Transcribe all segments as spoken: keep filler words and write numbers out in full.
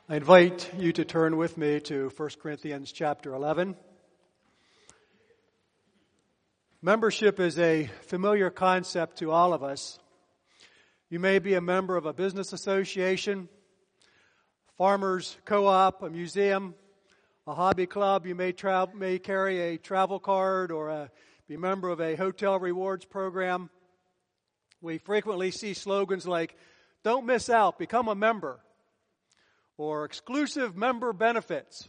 I invite you to turn with me to First Corinthians chapter eleven. Membership is a familiar concept to all of us. You may be a member of a business association, farmers co-op, a museum, a hobby club. You may, tra- may carry a travel card or a, be a member of a hotel rewards program. We frequently see slogans like, "Don't miss out, become a member," or exclusive member benefits.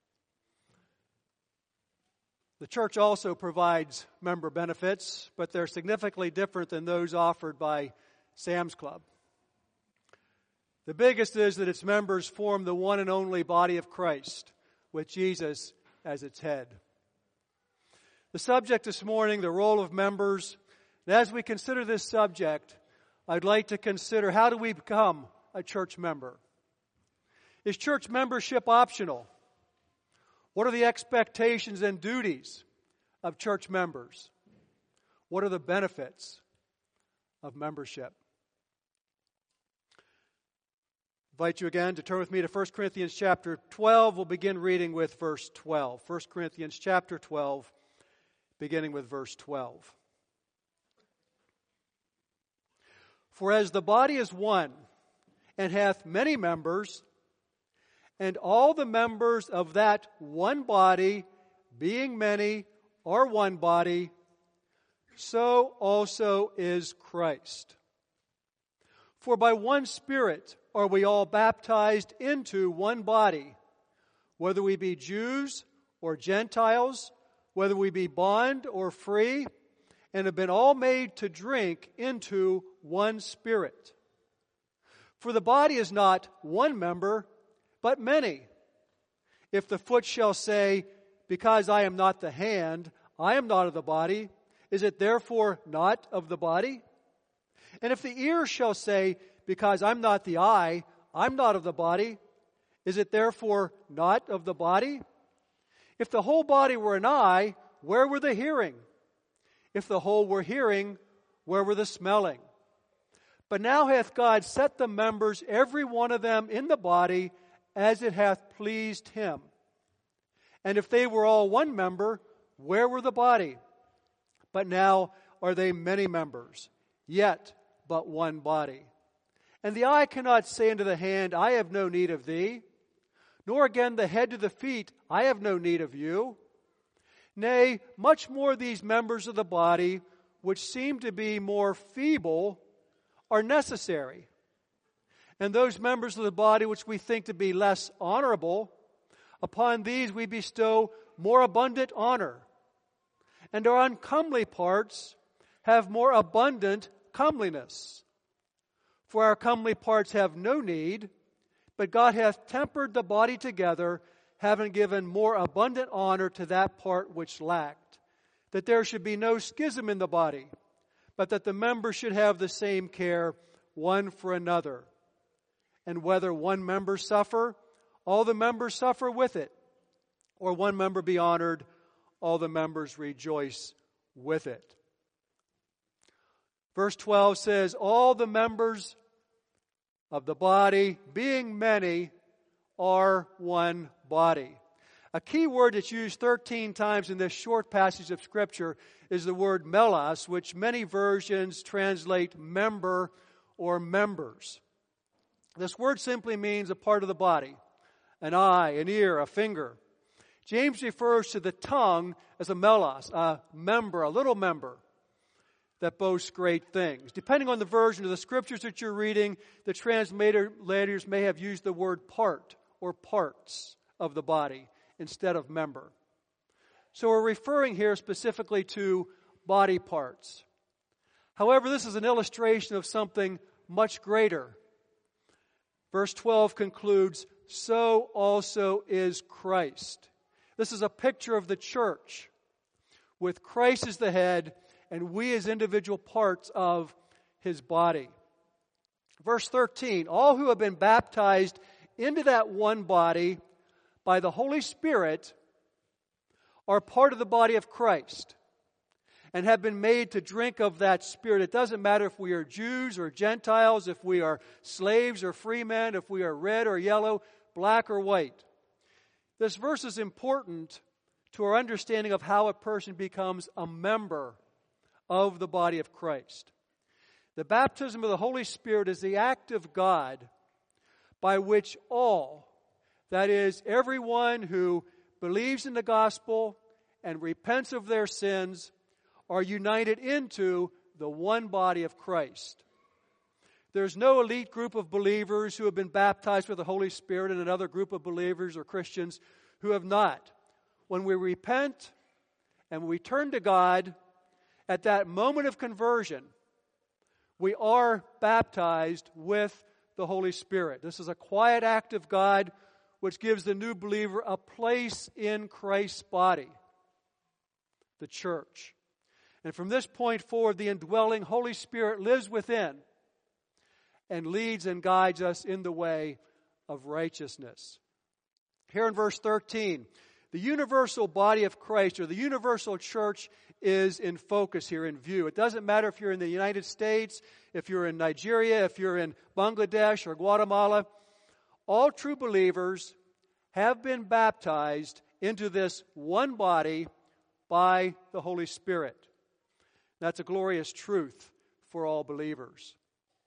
The church also provides member benefits, but they're significantly different than those offered by Sam's Club. The biggest is that its members form the one and only body of Christ, with Jesus as its head. The subject this morning, the role of members, and as we consider this subject, I'd like to consider, how do we become a church member? Is church membership optional? What are the expectations and duties of church members? What are the benefits of membership? I invite you again to turn with me to First Corinthians chapter twelve. We'll begin reading with verse twelve. First Corinthians chapter twelve, beginning with verse twelve. For as the body is one, and hath many members, and all the members of that one body, being many, are one body, so also is Christ. For by one Spirit are we all baptized into one body, whether we be Jews or Gentiles, whether we be bond or free, and have been all made to drink into one Spirit. For the body is not one member, but many. If the foot shall say, "Because I am not the hand, I am not of the body," is it therefore not of the body? And if the ear shall say, "Because I'm not the eye, I'm not of the body," is it therefore not of the body? If the whole body were an eye, where were the hearing? If the whole were hearing, where were the smelling? But now hath God set the members, every one of them, in the body, as it hath pleased him. And if they were all one member, where were the body? But now are they many members, yet but one body. And the eye cannot say unto the hand, "I have no need of thee," nor again the head to the feet, "I have no need of you." Nay, much more these members of the body, which seem to be more feeble, are necessary. And those members of the body which we think to be less honorable, upon these we bestow more abundant honor. And our uncomely parts have more abundant comeliness. For our comely parts have no need, but God hath tempered the body together, having given more abundant honor to that part which lacked, that there should be no schism in the body, but that the members should have the same care one for another. And whether one member suffer, all the members suffer with it. Or one member be honored, all the members rejoice with it. Verse twelve says, all the members of the body, being many, are one body. A key word that's used thirteen times in this short passage of Scripture is the word melos, which many versions translate member or members. This word simply means a part of the body, an eye, an ear, a finger. James refers to the tongue as a melos, a member, a little member that boasts great things. Depending on the version of the Scriptures that you're reading, the translators may have used the word part or parts of the body instead of member. So we're referring here specifically to body parts. However, this is an illustration of something much greater. Verse twelve concludes, so also is Christ. This is a picture of the church, with Christ as the head and we as individual parts of his body. Verse thirteen, all who have been baptized into that one body by the Holy Spirit are part of the body of Christ and have been made to drink of that Spirit. It doesn't matter if we are Jews or Gentiles, if we are slaves or free men, if we are red or yellow. black or white. This verse is important to our understanding of how a person becomes a member of the body of Christ. The baptism of the Holy Spirit is the act of God by which all, that is, everyone who believes in the gospel and repents of their sins, are united into the one body of Christ. There's no elite group of believers who have been baptized with the Holy Spirit and another group of believers or Christians who have not. When we repent and we turn to God, at that moment of conversion, we are baptized with the Holy Spirit. This is a quiet act of God which gives the new believer a place in Christ's body, the church. And from this point forward, the indwelling Holy Spirit lives within and leads and guides us in the way of righteousness. Here in verse thirteen, the universal body of Christ, or the universal church, is in focus here, in view. It doesn't matter if you're in the United States, if you're in Nigeria, if you're in Bangladesh or Guatemala. All true believers have been baptized into this one body by the Holy Spirit. That's a glorious truth for all believers.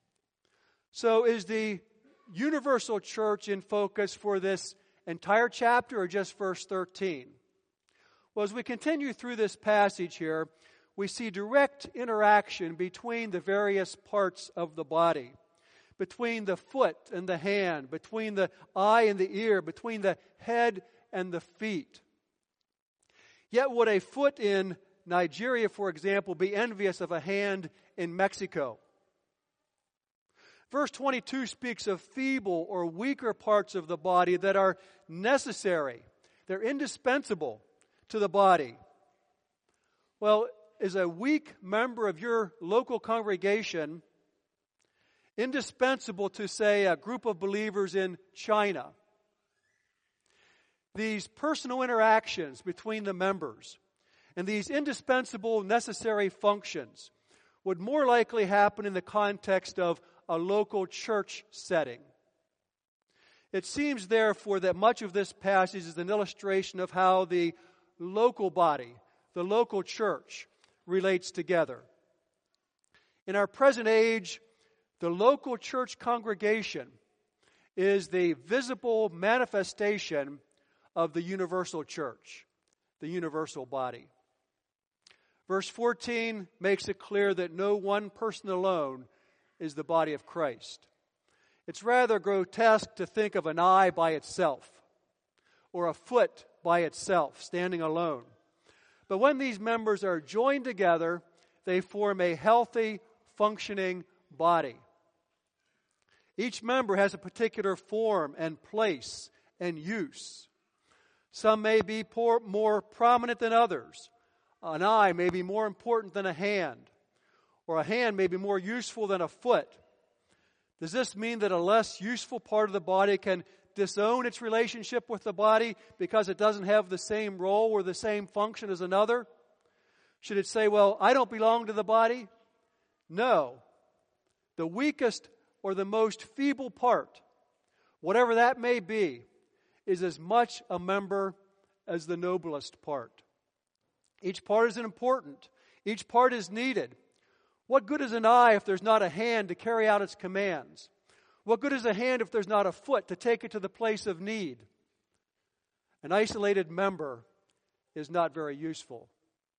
So is the universal church in focus for this entire chapter or just verse thirteen? Well, as we continue through this passage here, we see direct interaction between the various parts of the body, between the foot and the hand, between the eye and the ear, between the head and the feet. Yet would a foot in Nigeria, for example, be envious of a hand in Mexico? Verse twenty-two speaks of feeble or weaker parts of the body that are necessary. They're indispensable to the body. Well, is a weak member of your local congregation indispensable to, say, a group of believers in China? These personal interactions between the members and these indispensable, necessary functions would more likely happen in the context of a local church setting. It seems, therefore, that much of this passage is an illustration of how the local body, the local church, relates together. In our present age, the local church congregation is the visible manifestation of the universal church, the universal body. Verse fourteen makes it clear that no one person alone is the body of Christ. It's rather grotesque to think of an eye by itself or a foot by itself, standing alone. But when these members are joined together, they form a healthy, functioning body. Each member has a particular form and place and use. Some may be poor, more prominent than others. An eye may be more important than a hand, or a hand may be more useful than a foot. Does this mean that a less useful part of the body can disown its relationship with the body because it doesn't have the same role or the same function as another? Should it say, well, I don't belong to the body? No. The weakest or the most feeble part, whatever that may be, is as much a member as the noblest part. Each part is important. Each part is needed. What good is an eye if there's not a hand to carry out its commands? What good is a hand if there's not a foot to take it to the place of need? An isolated member is not very useful.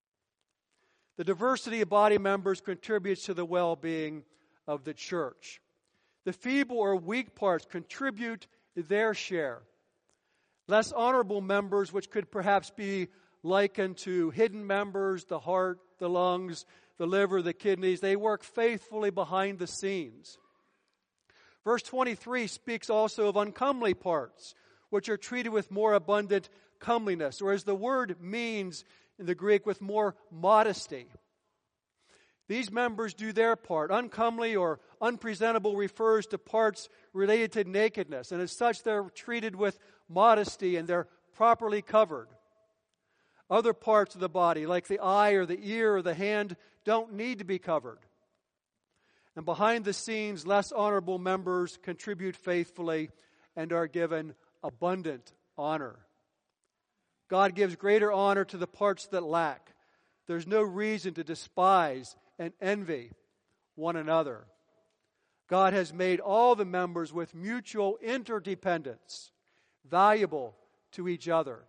The diversity of body members contributes to the well-being of the church. The feeble or weak parts contribute their share. Less honorable members, which could perhaps be likened to hidden members, the heart, the lungs, the liver, the kidneys, they work faithfully behind the scenes. Verse twenty-three speaks also of uncomely parts, which are treated with more abundant comeliness, or as the word means in the Greek, with more modesty. These members do their part. Uncomely or unpresentable refers to parts related to nakedness, and as such they're treated with modesty and they're properly covered. Other parts of the body, like the eye or the ear or the hand, don't need to be covered. And behind the scenes, less honorable members contribute faithfully and are given abundant honor. God gives greater honor to the parts that lack. There's no reason to despise and envy one another. God has made all the members with mutual interdependence, valuable to each other.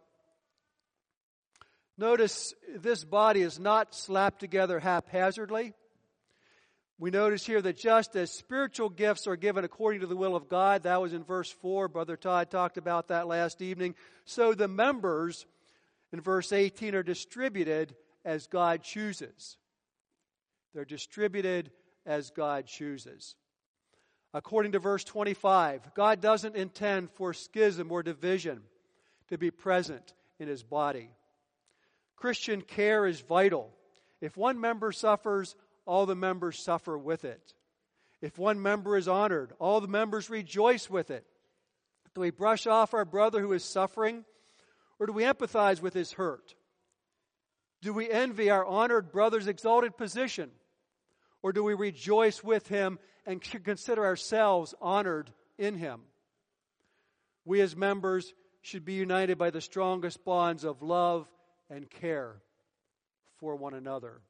Notice this body is not slapped together haphazardly. We notice here that just as spiritual gifts are given according to the will of God, that was in verse four, Brother Todd talked about that last evening, so the members in verse eighteen are distributed as God chooses. They're distributed as God chooses. According to verse twenty-five, God doesn't intend for schism or division to be present in His body. Christian care is vital. If one member suffers, all the members suffer with it. If one member is honored, all the members rejoice with it. Do we brush off our brother who is suffering, or do we empathize with his hurt? Do we envy our honored brother's exalted position, or do we rejoice with him and consider ourselves honored in him? We as members should be united by the strongest bonds of love and care for one another.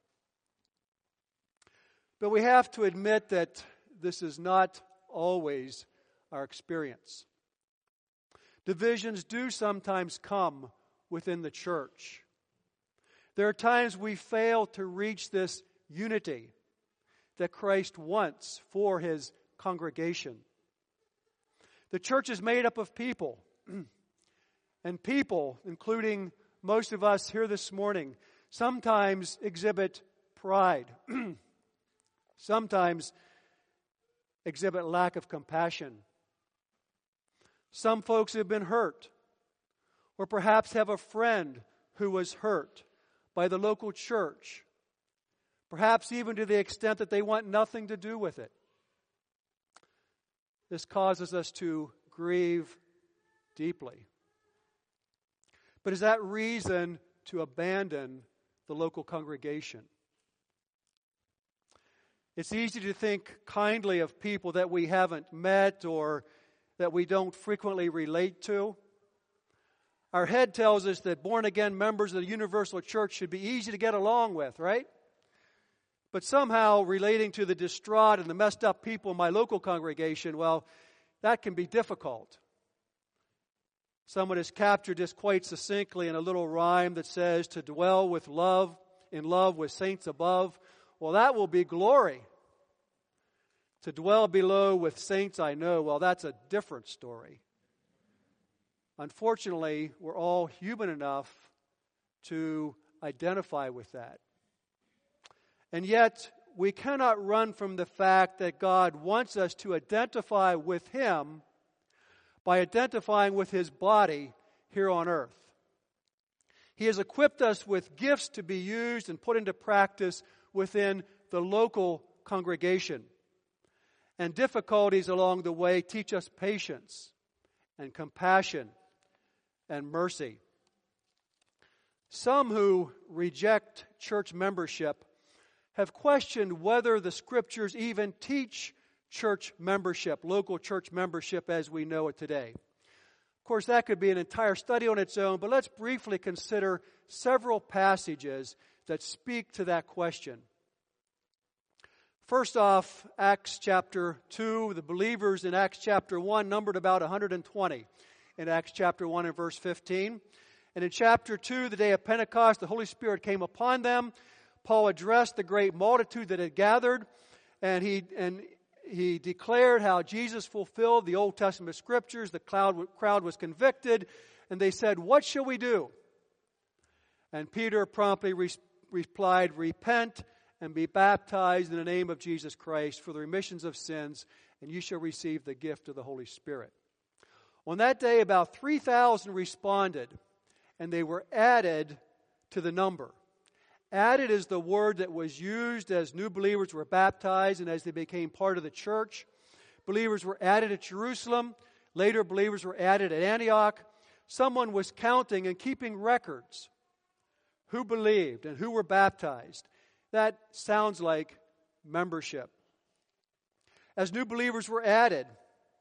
But we have to admit that this is not always our experience. Divisions do sometimes come within the church. There are times we fail to reach this unity that Christ wants for His congregation. The church is made up of people, and people, including most of us here this morning, sometimes exhibit pride. Sometimes exhibit lack of compassion. Some folks have been hurt, or perhaps have a friend who was hurt by the local church, perhaps even to the extent that they want nothing to do with it. This causes us to grieve deeply. But is that reason to abandon the local congregation? It's easy to think kindly of people that we haven't met or that we don't frequently relate to. Our head tells us that born-again members of the universal church should be easy to get along with, right? But somehow relating to the distraught and the messed up people in my local congregation, well, that can be difficult. Someone has captured this quite succinctly in a little rhyme that says, to dwell with love, in love with saints above, well, that will be glory. To dwell below with saints I know, well, that's a different story. Unfortunately, we're all human enough to identify with that. And yet, we cannot run from the fact that God wants us to identify with Him by identifying with His body here on earth. He has equipped us with gifts to be used and put into practice within the local congregation. And difficulties along the way teach us patience and compassion and mercy. Some who reject church membership have questioned whether the Scriptures even teach church membership, local church membership as we know it today. Of course, that could be an entire study on its own, but let's briefly consider several passages that speak to that question. First off, Acts chapter two, the believers in Acts chapter one numbered about one hundred twenty in Acts chapter one and verse fifteen. And in chapter two, the day of Pentecost, the Holy Spirit came upon them. Paul addressed the great multitude that had gathered, and he and he declared how Jesus fulfilled the Old Testament Scriptures. The crowd, crowd was convicted, and they said, "What shall we do?" And Peter promptly re- replied, "Repent and be baptized in the name of Jesus Christ for the remissions of sins, and you shall receive the gift of the Holy Spirit." On that day, about three thousand responded, and they were added to the number. Added is the word that was used as new believers were baptized and as they became part of the church. Believers were added at Jerusalem. Later, believers were added at Antioch. Someone was counting and keeping records who believed and who were baptized. That sounds like membership. As new believers were added,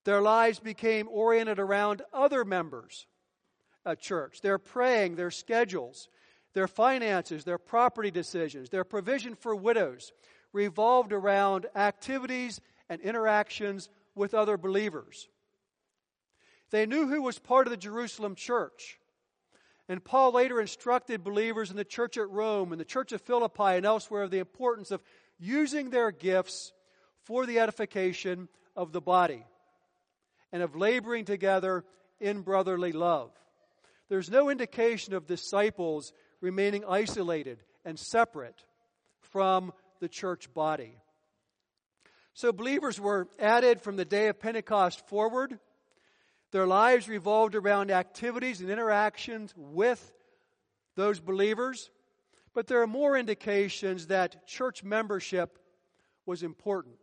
Their lives became oriented around other members of church. Their praying, their schedules, their finances, their property decisions, their provision for widows revolved around activities and interactions with other believers. They knew who was part of the Jerusalem church. And Paul later instructed believers in the church at Rome and the church of Philippi and elsewhere of the importance of using their gifts for the edification of the body and of laboring together in brotherly love. There's no indication of disciples remaining isolated and separate from the church body. So believers were added from the day of Pentecost forward. Their lives revolved around activities and interactions with those believers. But there are more indications that church membership was important.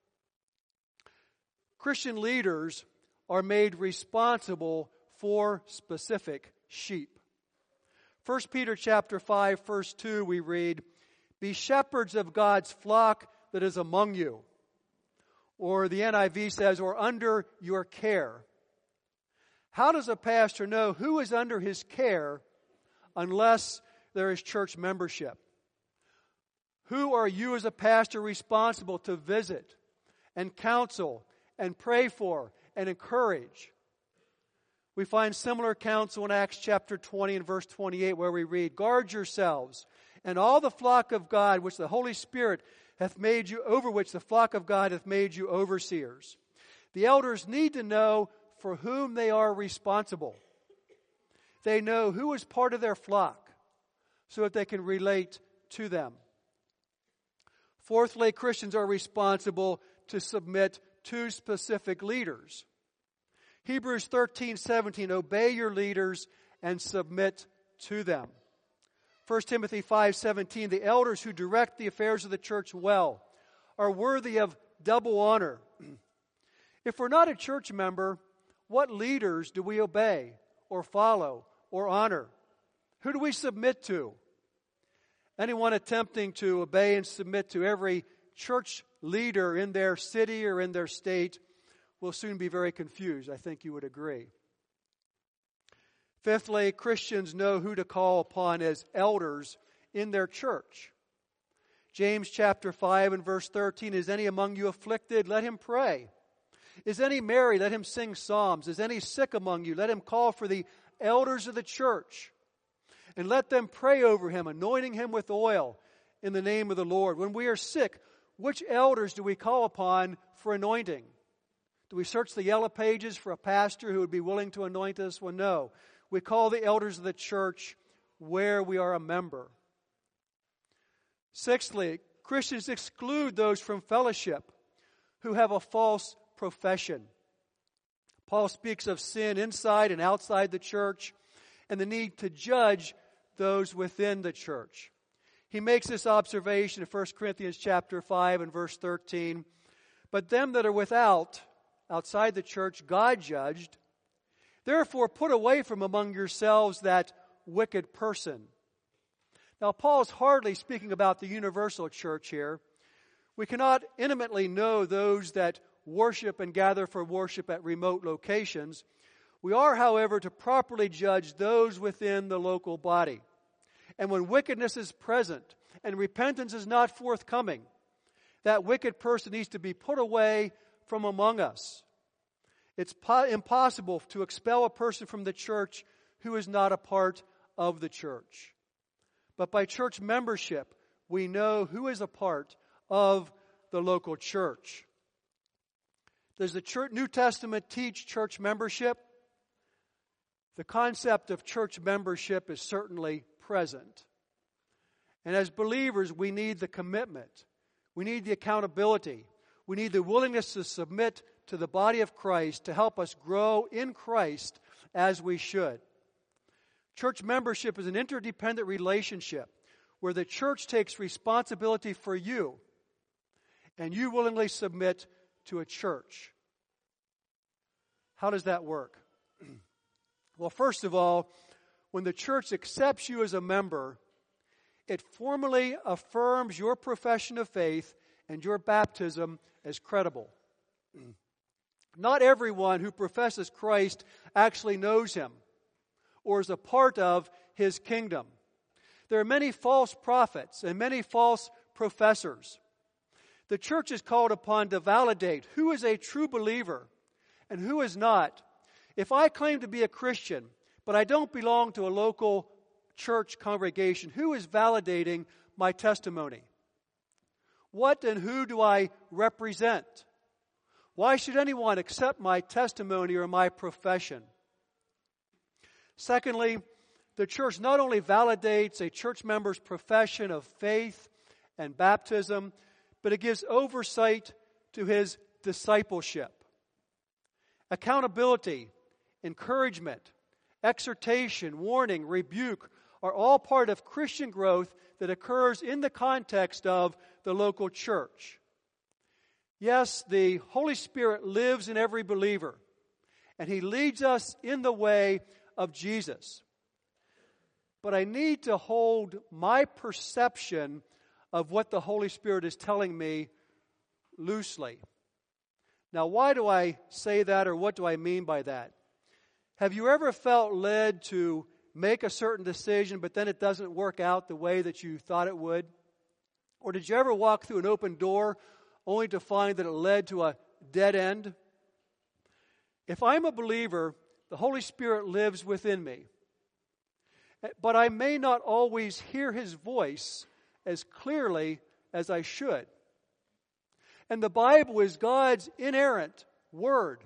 Christian leaders are made responsible for specific sheep. First Peter chapter five, verse two, we read, "Be shepherds of God's flock that is among you." Or the N I V says, or under your care. How does a pastor know who is under his care unless there is church membership? Who are you as a pastor responsible to visit and counsel and pray for and encourage? We find similar counsel in Acts chapter twenty and verse twenty-eight where we read, "Guard yourselves and all the flock of God which the Holy Spirit hath made you, over which the flock of God hath made you overseers." The elders need to know for whom they are responsible. They know who is part of their flock so that they can relate to them. Fourthly, Christians are responsible to submit to specific leaders. Hebrews thirteen seventeen, obey your leaders and submit to them. First Timothy five seventeen, the elders who direct the affairs of the church well are worthy of double honor. If we're not a church member, what leaders do we obey or follow or honor? Who do we submit to? Anyone attempting to obey and submit to every church leader in their city or in their state will soon be very confused. I think you would agree. Fifthly, Christians know who to call upon as elders in their church. James chapter five and verse thirteen, "Is any among you afflicted? Let him pray. Is any merry? Let him sing psalms. Is any sick among you? Let him call for the elders of the church, and let them pray over him, anointing him with oil in the name of the Lord." When we are sick, which elders do we call upon for anointing? Do we search the yellow pages for a pastor who would be willing to anoint us? Well, no. We call the elders of the church where we are a member. Sixthly, Christians exclude those from fellowship who have a false profession. Paul speaks of sin inside and outside the church and the need to judge those within the church. He makes this observation in First Corinthians chapter five and verse thirteen. "But them that are without, outside the church, God judged. Therefore put away from among yourselves that wicked person." Now Paul's hardly speaking about the universal church here. We cannot intimately know those that worship and gather for worship at remote locations. We are, however, to properly judge those within the local body. And when wickedness is present and repentance is not forthcoming, that wicked person needs to be put away from among us. It's po- impossible to expel a person from the church who is not a part of the church. But by church membership, we know who is a part of the local church. Does the church, New Testament teach church membership? The concept of church membership is certainly present. And as believers, we need the commitment. We need the accountability. We need the willingness to submit to the body of Christ to help us grow in Christ as we should. Church membership is an interdependent relationship where the church takes responsibility for you and you willingly submit to a church. How does that work? Well, first of all, when the church accepts you as a member, it formally affirms your profession of faith and your baptism as credible. Not everyone who professes Christ actually knows him or is a part of his kingdom. There are many false prophets and many false professors. The church is called upon to validate who is a true believer and who is not. If I claim to be a Christian, but I don't belong to a local church congregation, who is validating my testimony? What and who do I represent? Why should anyone accept my testimony or my profession? Secondly, the church not only validates a church member's profession of faith and baptism, but it gives oversight to his discipleship. Accountability, encouragement, exhortation, warning, rebuke are all part of Christian growth that occurs in the context of the local church. Yes, the Holy Spirit lives in every believer, and He leads us in the way of Jesus. But I need to hold my perception of what the Holy Spirit is telling me loosely. Now, why do I say that, or what do I mean by that? Have you ever felt led to make a certain decision, but then it doesn't work out the way that you thought it would? Or did you ever walk through an open door only to find that it led to a dead end? If I'm a believer, the Holy Spirit lives within me. But I may not always hear His voice as clearly as I should. And the Bible is God's inerrant word.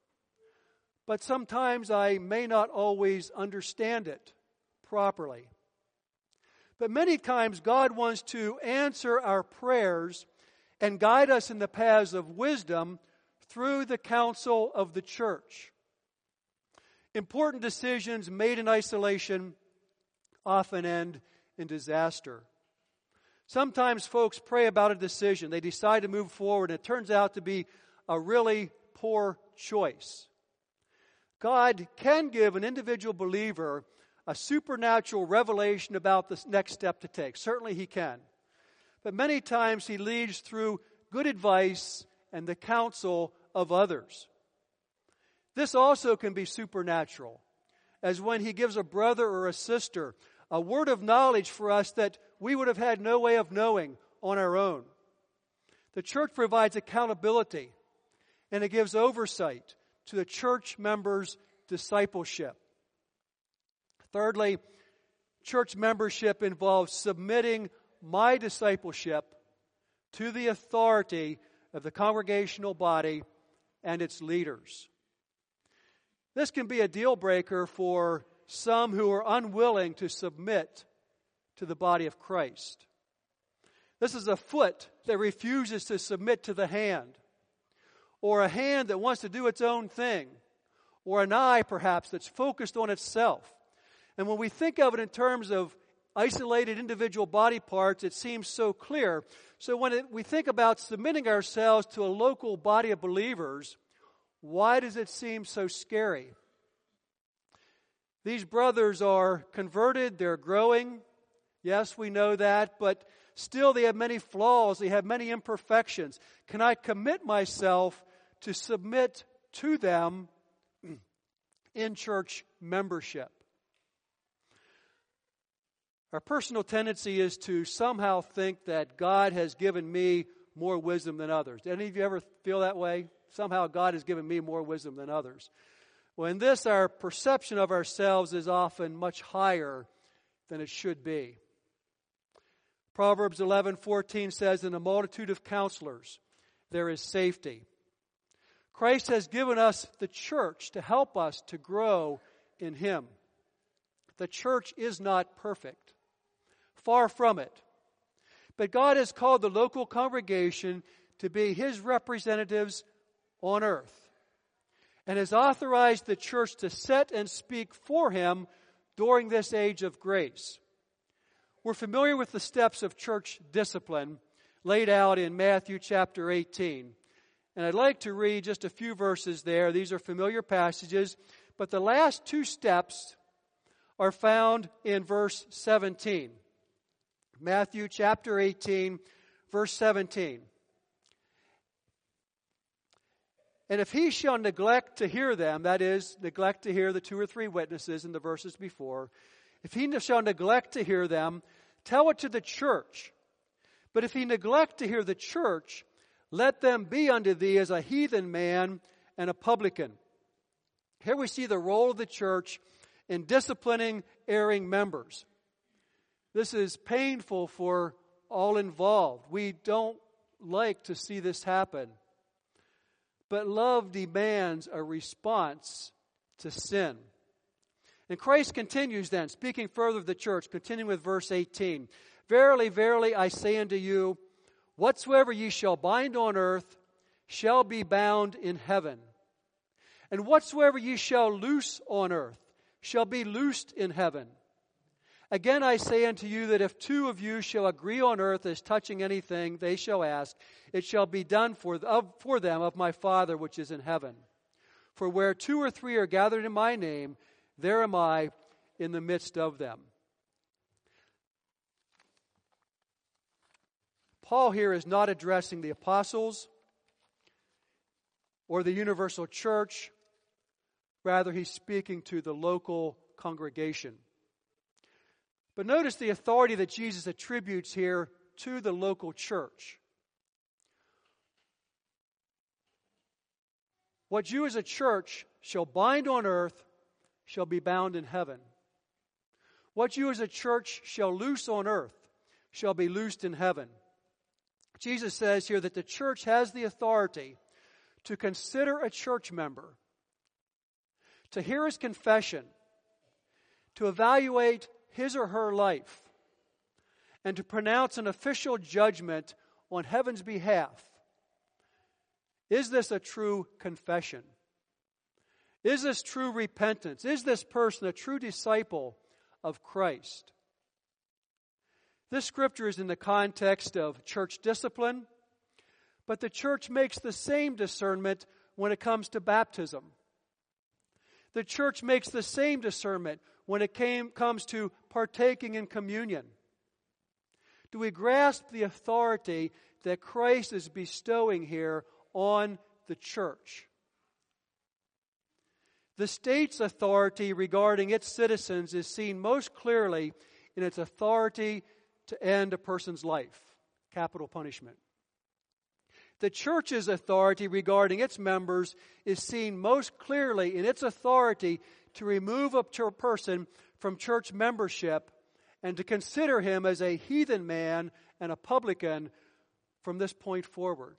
But sometimes I may not always understand it properly. But many times God wants to answer our prayers and guide us in the paths of wisdom through the counsel of the church. Important decisions made in isolation often end in disaster. Sometimes folks pray about a decision. They decide to move forward, and it turns out to be a really poor choice. God can give an individual believer a supernatural revelation about the next step to take. Certainly He can. But many times He leads through good advice and the counsel of others. This also can be supernatural, as when He gives a brother or a sister a word of knowledge for us that we would have had no way of knowing on our own. The church provides accountability, and it gives oversight to the church members' discipleship. Thirdly, church membership involves submitting my discipleship to the authority of the congregational body and its leaders. This can be a deal breaker for some who are unwilling to submit to the body of Christ. This is a foot that refuses to submit to the hand, or a hand that wants to do its own thing, or an eye perhaps that's focused on itself. And when we think of it in terms of isolated individual body parts, it seems so clear. So when it, we think about submitting ourselves to a local body of believers, why does it seem so scary? These brothers are converted, they're growing. Yes, we know that, but still they have many flaws, they have many imperfections. Can I commit myself to submit to them in church membership? Our personal tendency is to somehow think that God has given me more wisdom than others. Did any of you ever feel that way? Somehow God has given me more wisdom than others. Well, in this, our perception of ourselves is often much higher than it should be. Proverbs eleven fourteen says, "In a multitude of counselors there is safety." Christ has given us the church to help us to grow in Him. The church is not perfect. Far from it. But God has called the local congregation to be His representatives on earth, and has authorized the church to set and speak for Him during this age of grace. We're familiar with the steps of church discipline laid out in Matthew chapter eighteen. And I'd like to read just a few verses there. These are familiar passages, but the last two steps are found in verse seventeen. Matthew chapter eighteen, verse seventeen. And if he shall neglect to hear them, that is, neglect to hear the two or three witnesses in the verses before, if he shall neglect to hear them, tell it to the church. But if he neglect to hear the church, let them be unto thee as a heathen man and a publican. Here we see the role of the church in disciplining erring members. This is painful for all involved. We don't like to see this happen. But love demands a response to sin. And Christ continues then, speaking further of the church, continuing with verse eighteen. Verily, verily, I say unto you, whatsoever ye shall bind on earth shall be bound in heaven. And whatsoever ye shall loose on earth shall be loosed in heaven. Again I say unto you that if two of you shall agree on earth as touching anything they shall ask, it shall be done for, of, for them of my Father which is in heaven. For where two or three are gathered in my name, there am I in the midst of them. Paul here is not addressing the apostles or the universal church. Rather, he's speaking to the local congregation. But notice the authority that Jesus attributes here to the local church. What you as a church shall bind on earth shall be bound in heaven. What you as a church shall loose on earth shall be loosed in heaven. Jesus says here that the church has the authority to consider a church member, to hear his confession, to evaluate his or her life, and to pronounce an official judgment on heaven's behalf. Is this a true confession? Is this true repentance? Is this person a true disciple of Christ? This scripture is in the context of church discipline, but the church makes the same discernment when it comes to baptism. The church makes the same discernment when it came, comes to partaking in communion. Do we grasp the authority that Christ is bestowing here on the church? The state's authority regarding its citizens is seen most clearly in its authority to end a person's life, capital punishment. The church's authority regarding its members is seen most clearly in its authority to remove a person from church membership and to consider him as a heathen man and a publican from this point forward.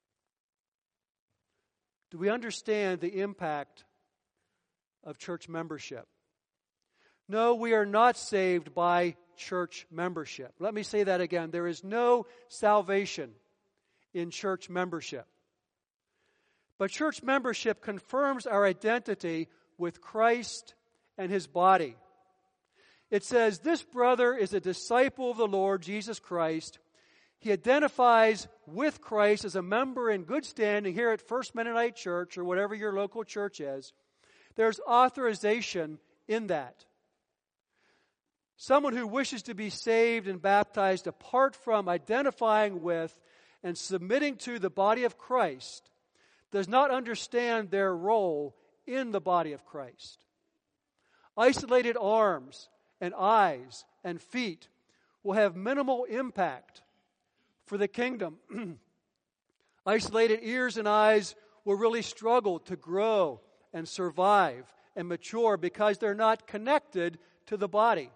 Do we understand the impact of church membership? No, we are not saved by church membership. Let me say that again. There is no salvation in church membership. But church membership confirms our identity with Christ and His body. It says, this brother is a disciple of the Lord Jesus Christ. He identifies with Christ as a member in good standing here at First Mennonite Church or whatever your local church is. There's authorization in that. Someone who wishes to be saved and baptized apart from identifying with and submitting to the body of Christ does not understand their role in the body of Christ. Isolated arms and eyes and feet will have minimal impact for the kingdom. Isolated ears and eyes will really struggle to grow and survive and mature because they're not connected to the body.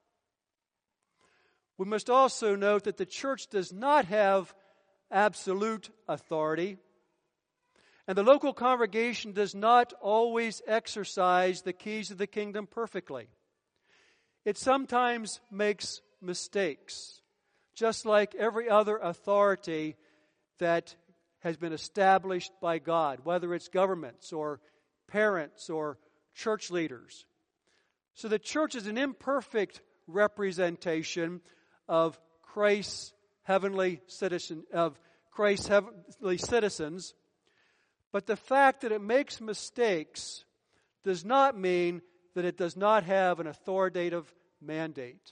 We must also note that the church does not have absolute authority, and the local congregation does not always exercise the keys of the kingdom perfectly. It sometimes makes mistakes, just like every other authority that has been established by God, whether it's governments or parents or church leaders. So the church is an imperfect representation of Christ's heavenly citizen of Christ's heavenly citizens, but the fact that it makes mistakes does not mean that it does not have an authoritative mandate.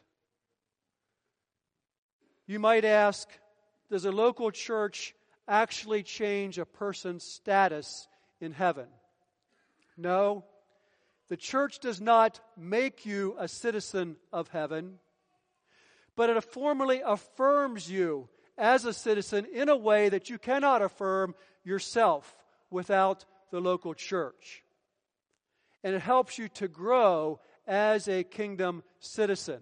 You might ask, does a local church actually change a person's status in heaven. No, the church does not make you a citizen of heaven, but it formally affirms you as a citizen in a way that you cannot affirm yourself without the local church. And it helps you to grow as a kingdom citizen.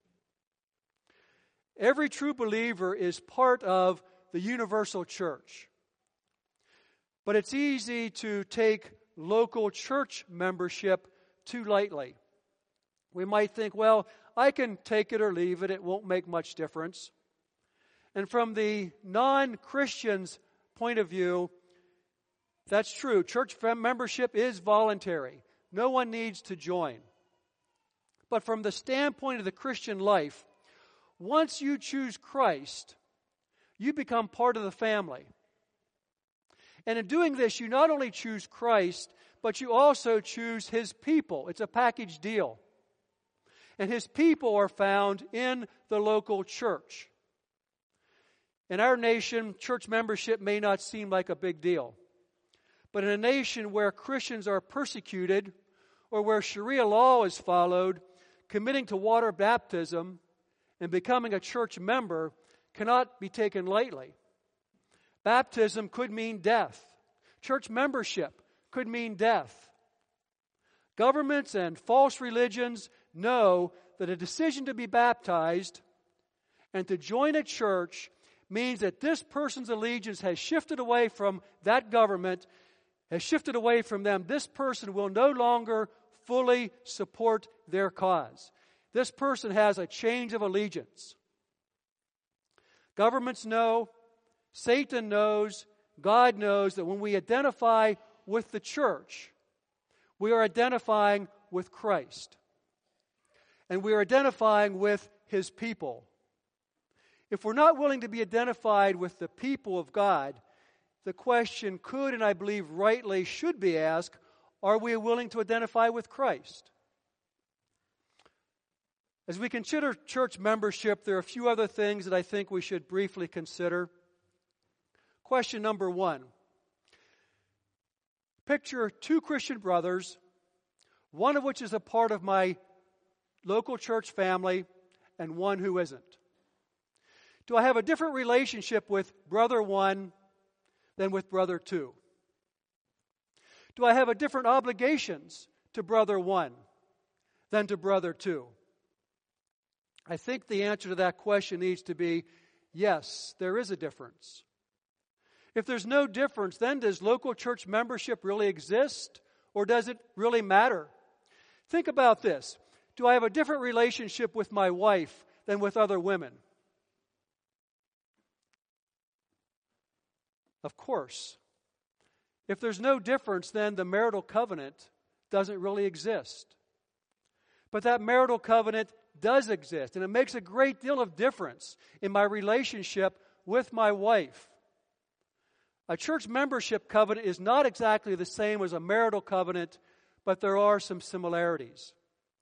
Every true believer is part of the universal church. But it's easy to take local church membership too lightly. We might think, well, I can take it or leave it. It won't make much difference. And from the non-Christian's point of view, that's true. Church membership is voluntary. No one needs to join. But from the standpoint of the Christian life, once you choose Christ, you become part of the family. And in doing this, you not only choose Christ, but you also choose His people. It's a package deal. And His people are found in the local church. In our nation, church membership may not seem like a big deal. But in a nation where Christians are persecuted, or where Sharia law is followed, committing to water baptism and becoming a church member cannot be taken lightly. Baptism could mean death. Church membership could mean death. Governments and false religions know that a decision to be baptized and to join a church means that this person's allegiance has shifted away from that government, has shifted away from them. This person will no longer fully support their cause. This person has a change of allegiance. Governments know, Satan knows, God knows that when we identify with the church, we are identifying with Christ. And we are identifying with His people. If we're not willing to be identified with the people of God, the question could, and I believe rightly should be asked, are we willing to identify with Christ? As we consider church membership, there are a few other things that I think we should briefly consider. Question number one. Picture two Christian brothers, one of which is a part of my local church family and one who isn't. Do I have a different relationship with brother one than with brother two? Do I have a different obligations to brother one than to brother two? I think the answer to that question needs to be yes, there is a difference. If there's no difference, then does local church membership really exist, or does it really matter? Think about this. Do I have a different relationship with my wife than with other women? Of course. If there's no difference, then the marital covenant doesn't really exist. But that marital covenant does exist, and it makes a great deal of difference in my relationship with my wife. A church membership covenant is not exactly the same as a marital covenant, but there are some similarities.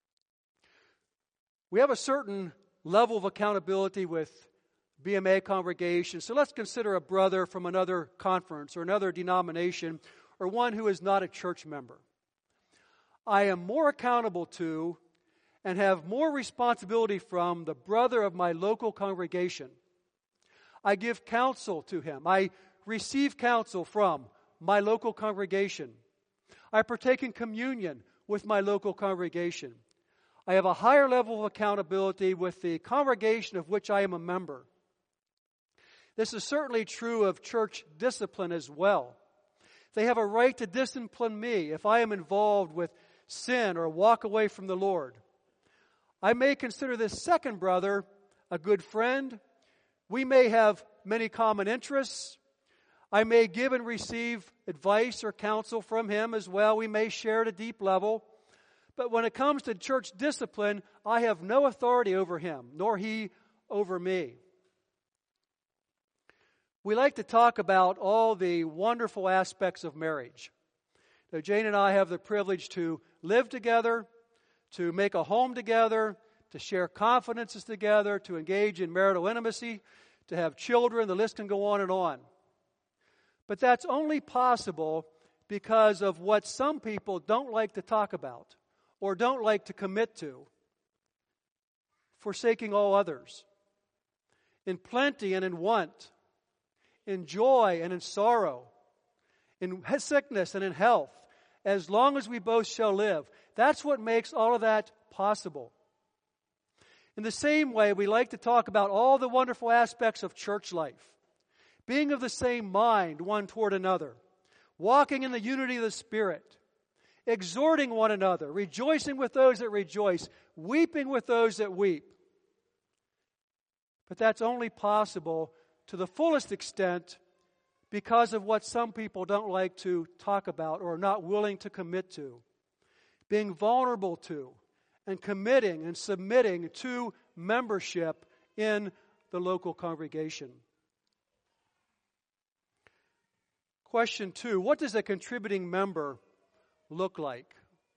We have a certain level of accountability with B M A congregations, so let's consider a brother from another conference or another denomination or one who is not a church member. I am more accountable to and have more responsibility from the brother of my local congregation. I give counsel to him. I receive counsel from my local congregation. I partake in communion with my local congregation. I have a higher level of accountability with the congregation of which I am a member. This is certainly true of church discipline as well. They have a right to discipline me if I am involved with sin or walk away from the Lord. I may consider this second brother a good friend. We may have many common interests. I may give and receive advice or counsel from him as well. We may share at a deep level. But when it comes to church discipline, I have no authority over him, nor he over me. We like to talk about all the wonderful aspects of marriage. Now, Jane and I have the privilege to live together, to make a home together, to share confidences together, to engage in marital intimacy, to have children. The list can go on and on. But that's only possible because of what some people don't like to talk about or don't like to commit to, forsaking all others, in plenty and in want, in joy and in sorrow, in sickness and in health, as long as we both shall live. That's what makes all of that possible. In the same way, we like to talk about all the wonderful aspects of church life. Being of the same mind one toward another, walking in the unity of the Spirit, exhorting one another, rejoicing with those that rejoice, weeping with those that weep. But that's only possible to the fullest extent because of what some people don't like to talk about or are not willing to commit to. Being vulnerable to and committing and submitting to membership in the local congregation. Question two, what does a contributing member look like?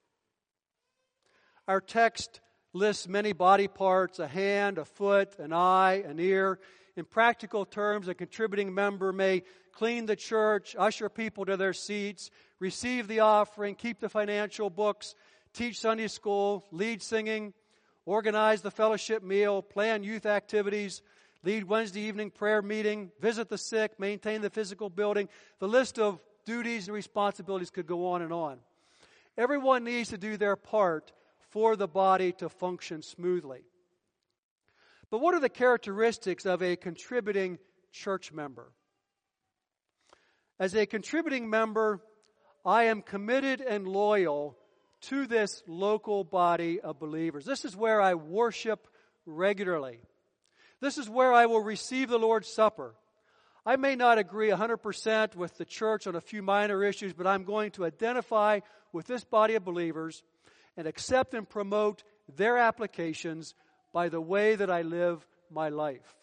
Our text lists many body parts, a hand, a foot, an eye, an ear. In practical terms, a contributing member may clean the church, usher people to their seats, receive the offering, keep the financial books, teach Sunday school, lead singing, organize the fellowship meal, plan youth activities, lead Wednesday evening prayer meeting, visit the sick, maintain the physical building. The list of duties and responsibilities could go on and on. Everyone needs to do their part for the body to function smoothly. But what are the characteristics of a contributing church member? As a contributing member, I am committed and loyal to this local body of believers. This is where I worship regularly. This is where I will receive the Lord's Supper. I may not agree one hundred percent with the church on a few minor issues, but I'm going to identify with this body of believers and accept and promote their applications by the way that I live my life.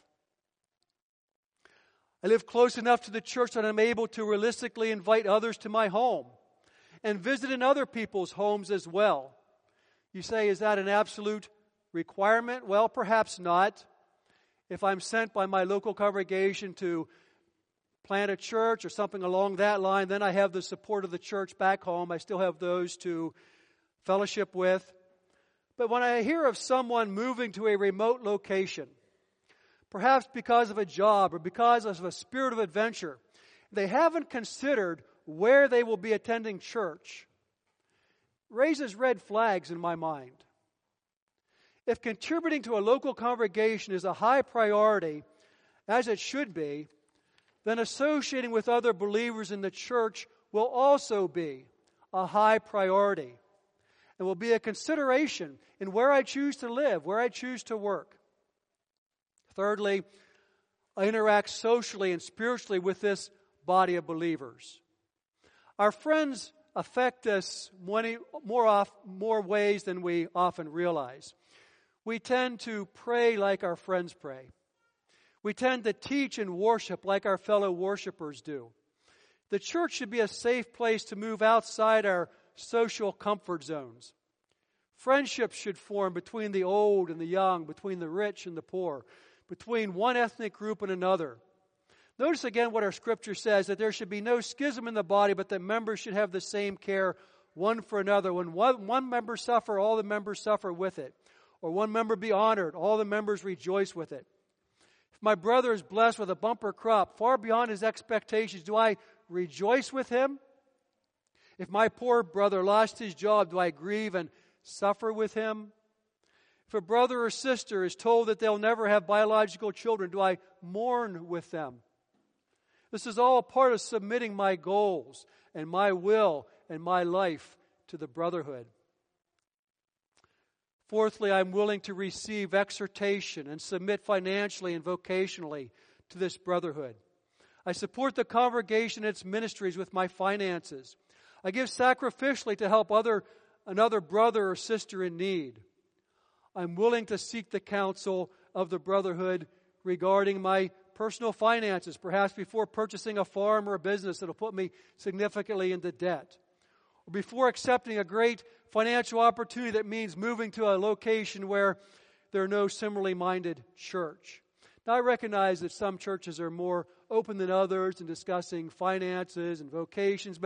I live close enough to the church that I'm able to realistically invite others to my home and visit in other people's homes as well. You say, is that an absolute requirement? Well, perhaps not. If I'm sent by my local congregation to plant a church or something along that line, then I have the support of the church back home. I still have those to fellowship with. But when I hear of someone moving to a remote location, perhaps because of a job or because of a spirit of adventure, they haven't considered where they will be attending church, raises red flags in my mind. If contributing to a local congregation is a high priority, as it should be, then associating with other believers in the church will also be a high priority and will be a consideration in where I choose to live, where I choose to work. Thirdly, I interact socially and spiritually with this body of believers. Our friends affect us more, off, more ways than we often realize. We tend to pray like our friends pray. We tend to teach and worship like our fellow worshipers do. The church should be a safe place to move outside our social comfort zones. Friendships should form between the old and the young, between the rich and the poor, between one ethnic group and another. Notice again what our scripture says, that there should be no schism in the body, but that members should have the same care one for another. When one, one member suffer, all the members suffer with it. Or one member be honored, all the members rejoice with it. If my brother is blessed with a bumper crop far beyond his expectations, do I rejoice with him? If my poor brother lost his job, do I grieve and suffer with him? If a brother or sister is told that they'll never have biological children, do I mourn with them? This is all a part of submitting my goals and my will and my life to the brotherhood. Fourthly, I'm willing to receive exhortation and submit financially and vocationally to this brotherhood. I support the congregation and its ministries with my finances. I give sacrificially to help other another brother or sister in need. I'm willing to seek the counsel of the brotherhood regarding my personal finances, perhaps before purchasing a farm or a business that will put me significantly into debt, or before accepting a great financial opportunity that means moving to a location where there are no similarly minded church. Now, I recognize that some churches are more open than others in discussing finances and vocations, but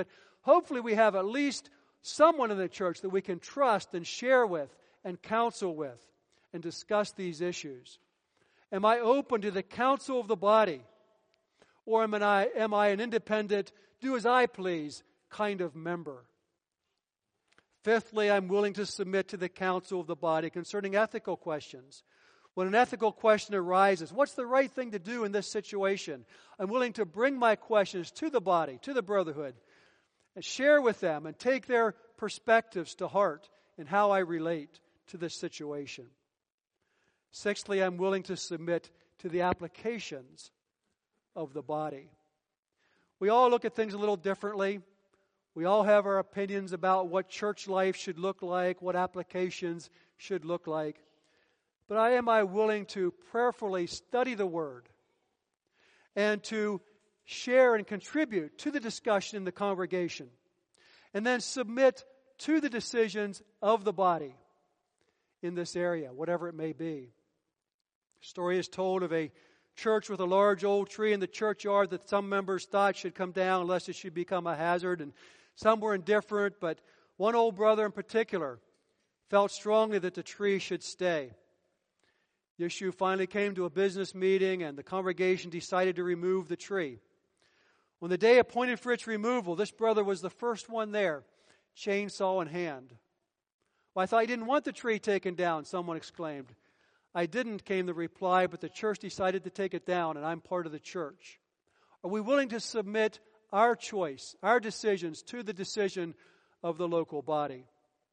hopefully we have at least someone in the church that we can trust and share with and counsel with and discuss these issues. Am I open to the counsel of the body? Or am I, am I an independent, do as I please kind of member? Fifthly, I'm willing to submit to the counsel of the body concerning ethical questions. When an ethical question arises, what's the right thing to do in this situation? I'm willing to bring my questions to the body, to the brotherhood, and share with them and take their perspectives to heart in how I relate to this situation. Sixthly, I'm willing to submit to the applications of the body. We all look at things a little differently. We all have our opinions about what church life should look like, what applications should look like. But I am I willing to prayerfully study the Word and to share and contribute to the discussion in the congregation, and then submit to the decisions of the body in this area, whatever it may be. A story is told of a church with a large old tree in the churchyard that some members thought should come down lest it should become a hazard, and some were indifferent, but one old brother in particular felt strongly that the tree should stay. The issue finally came to a business meeting, and the congregation decided to remove the tree. When the day appointed for its removal, this brother was the first one there, chainsaw in hand. "Well, I thought you didn't want the tree taken down," someone exclaimed. "I didn't," came the reply, "but the church decided to take it down, and I'm part of the church." Are we willing to submit our choice, our decisions, to the decision of the local body?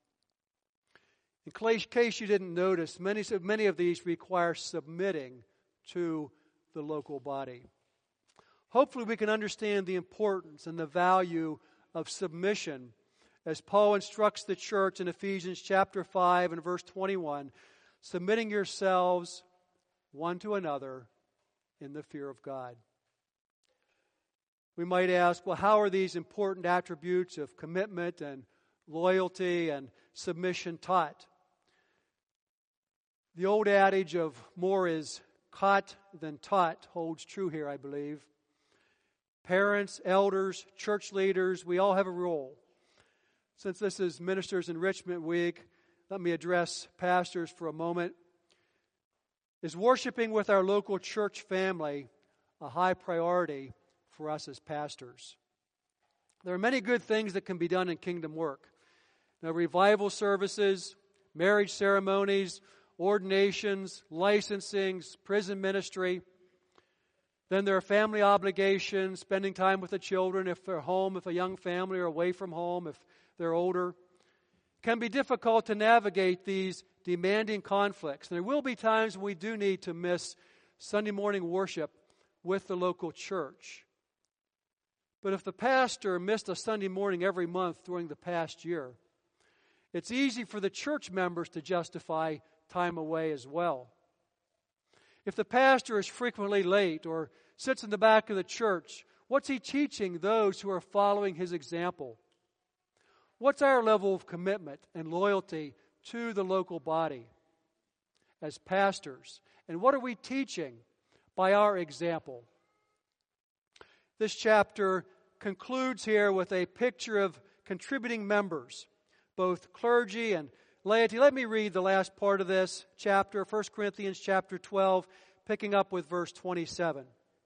In case you didn't notice, many, many of these require submitting to the local body. Hopefully we can understand the importance and the value of submission as Paul instructs the church in Ephesians chapter five and verse twenty-one, submitting yourselves one to another in the fear of God. We might ask, well, how are these important attributes of commitment and loyalty and submission taught? The old adage of more is caught than taught holds true here, I believe. Parents, elders, church leaders, we all have a role. Since this is Ministers Enrichment Week, let me address pastors for a moment. Is worshiping with our local church family a high priority for us as pastors? There are many good things that can be done in kingdom work. Now, revival services, marriage ceremonies, ordinations, licensings, prison ministry. Then there are family obligations, spending time with the children if they're home, if a young family, or away from home if they're older. It can be difficult to navigate these demanding conflicts. And there will be times when we do need to miss Sunday morning worship with the local church. But if the pastor missed a Sunday morning every month during the past year, it's easy for the church members to justify time away as well. If the pastor is frequently late or sits in the back of the church, what's he teaching those who are following his example? What's our level of commitment and loyalty to the local body as pastors? And what are we teaching by our example? This chapter concludes here with a picture of contributing members, both clergy and laity. Let me read the last part of this chapter, First Corinthians chapter twelve, picking up with verse twenty-seven.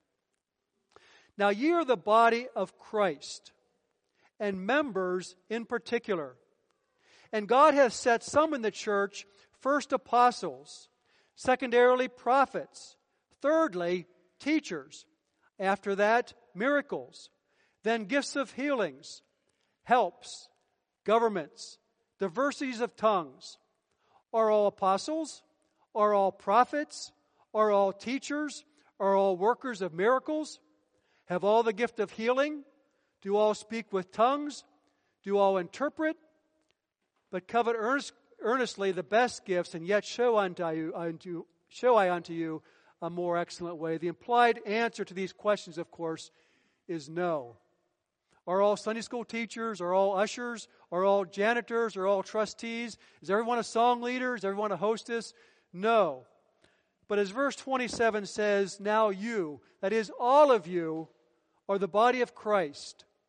"Now ye are the body of Christ, and members in particular. And God hath set some in the church, first apostles, secondarily prophets, thirdly teachers, after that miracles, then gifts of healings, helps, governments, diversities of tongues. Are all apostles? Are all prophets? Are all teachers? Are all workers of miracles? Have all the gift of healing? Do all speak with tongues? Do all interpret? But covet earnest, earnestly the best gifts, and yet show unto you, unto, show I unto you a more excellent way." The implied answer to these questions, of course, is no. Are all Sunday school teachers? Are all ushers? Are all janitors? Are all trustees? Is everyone a song leader? Is everyone a hostess? No. But as verse twenty-seven says, "Now you," that is, all of you, "are the body of Christ,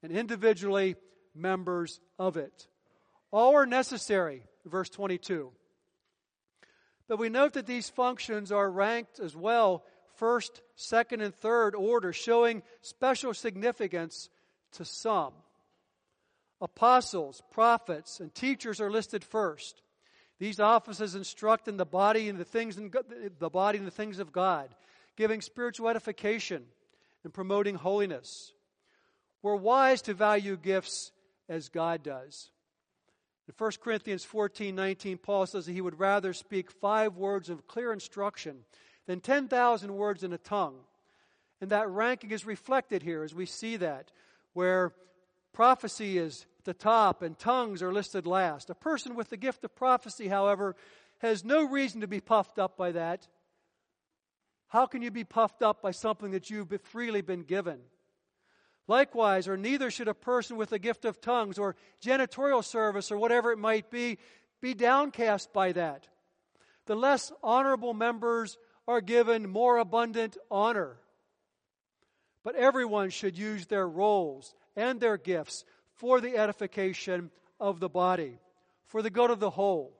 and individually members of it. All are necessary, verse twenty-two. But we note that these functions are ranked as well, first, second, and third order, showing special significance to some. Apostles, prophets, and teachers are listed first. These offices instruct in the body and the things in the body and the things of God, giving spiritual edification and promoting holiness. We're wise to value gifts as God does. In First Corinthians fourteen nineteen, Paul says that he would rather speak five words of clear instruction than ten thousand words in a tongue. And that ranking is reflected here as we see that, where prophecy is at the top and tongues are listed last. A person with the gift of prophecy, however, has no reason to be puffed up by that. How can you be puffed up by something that you've freely been given? Likewise, or neither should a person with the gift of tongues or janitorial service or whatever it might be, be downcast by that. The less honorable members are given more abundant honor. But everyone should use their roles and their gifts for the edification of the body, for the good of the whole.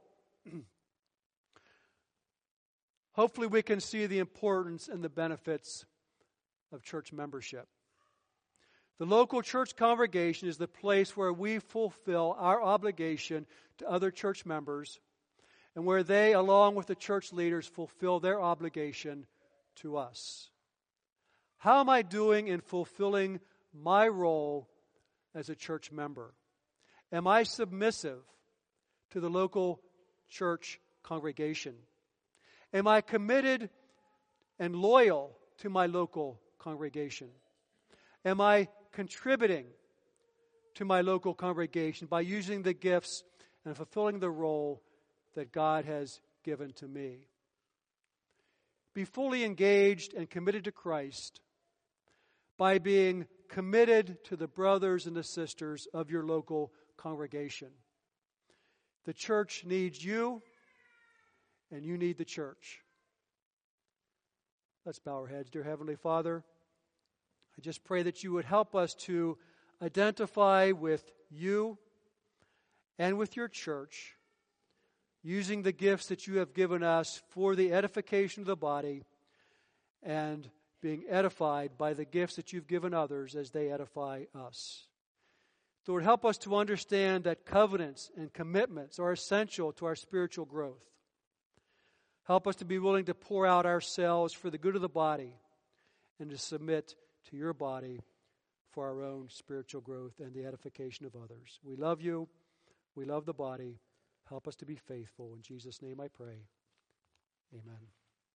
Hopefully we can see the importance and the benefits of church membership. The local church congregation is the place where we fulfill our obligation to other church members and where they, along with the church leaders, fulfill their obligation to us. How am I doing in fulfilling my role as a church member? Am I submissive to the local church congregation? Am I committed and loyal to my local congregation? Am I contributing to my local congregation by using the gifts and fulfilling the role that God has given to me? Be fully engaged and committed to Christ by being committed to the brothers and the sisters of your local congregation. The church needs you, and you need the church. Let's bow our heads. Dear Heavenly Father, I just pray that you would help us to identify with you and with your church, using the gifts that you have given us for the edification of the body and being edified by the gifts that you've given others as they edify us. Lord, help us to understand that covenants and commitments are essential to our spiritual growth. Help us to be willing to pour out ourselves for the good of the body and to submit to your body for our own spiritual growth and the edification of others. We love you. We love the body. Help us to be faithful. In Jesus' name I pray. Amen.